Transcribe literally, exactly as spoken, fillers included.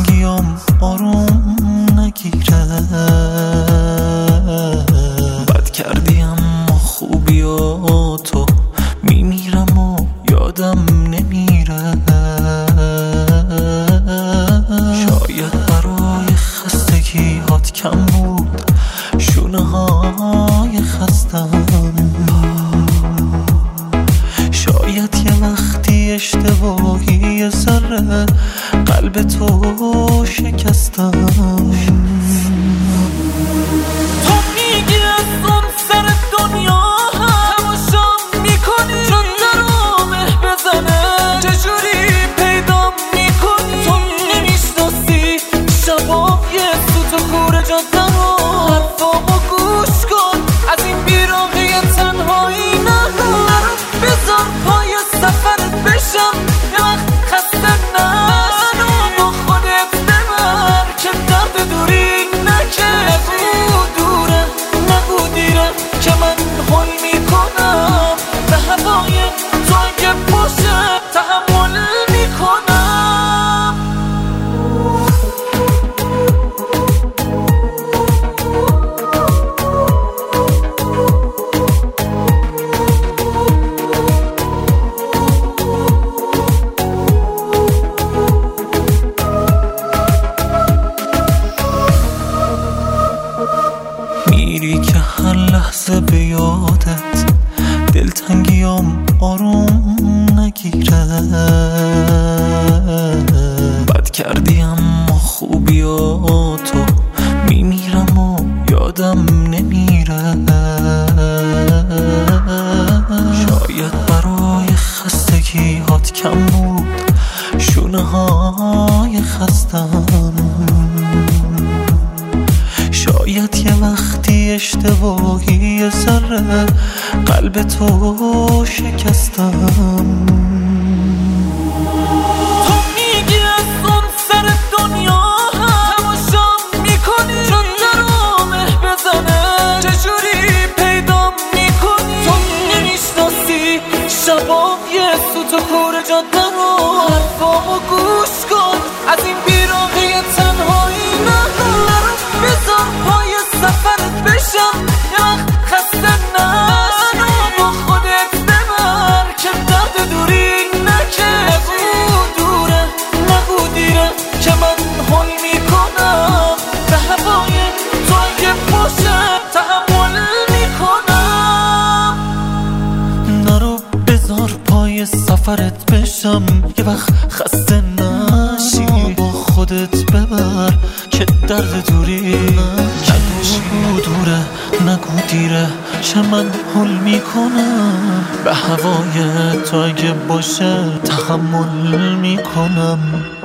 دلتنگیام آروم نگیره. بد کردی اما خوبی و تو میمیرم و یادم نمیره. شاید برای خستگی هات کم بود شونه های خستم. شاید یه وقتی اشتباهی یه ذره قلب تو شکستم. تو میگی از اون سر دنیا تماشام میکنی چون درامه بزنه. چجوری پیدا میکنی تو نمیشناسی شباب یه سوت و کوره جاده رو. حرفامو گوش کن از این بیراقی تنهایی نرو. بذار پای سفرت بشم یه وقت خسته نشو. با خودت ببر که درد دوری نکش. نگو دوره نگو دیره که من حل میکنم به هوای تو اگه باشه تحمل میکنم. میری که هر لحظه به یادت دلتنگیام آروم نگیره. بد کردی اما خوبی و تو میمیرم و یادم نمیره. شاید برای خستگی هات کم بود شونه های خستم. شاید یه وقتی اشتباهی یه ذره قلب تو شکستم. تو میگی از اون سر دنیا تماشام میکنی چون درامه بزنه. چجوری پیدا میکنی تو نمیشناسی شباب یه سوت و کوره جاده رو. حرفامو گوش کن از این بیراقی تنهایی نرو. بذار پای سفرت بشم یه وقت خسته نشو. با خودت ببر که درد دوری نکش. نگو دوره نگو دیره که من حل میکنم به هوای تو اگه باشه تحمل میکنم. نرو بذار پای سفرت بشم یه وقت خسته نشی. با خودت ببر که درد دوری نگو دوره نگو دیره چه من حل میکنم به هوای تو اگه باشه تحمل میکنم.